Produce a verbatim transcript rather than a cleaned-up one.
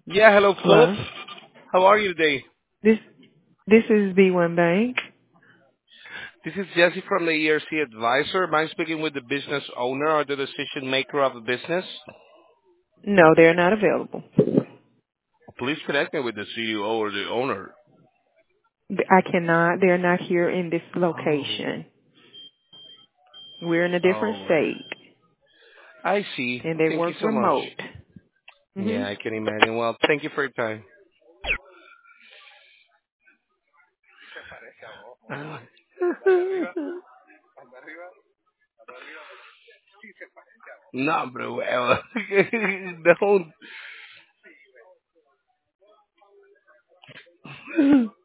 Yeah, hello, Flip. Hello. How are you today? This this is B one Bank. This is Jesse from the E R C Advisor. Am I speaking with the business owner or the decision maker of the business? No, they're not available. Please connect me with the C E O or the owner. I cannot. They're not here in this Oh, location. We're in a different oh, state, I see. and they Thank you work so much. remote. Yeah, Mhm. I can imagine. Well, thank you for your time. Ah. No, bro. Don't.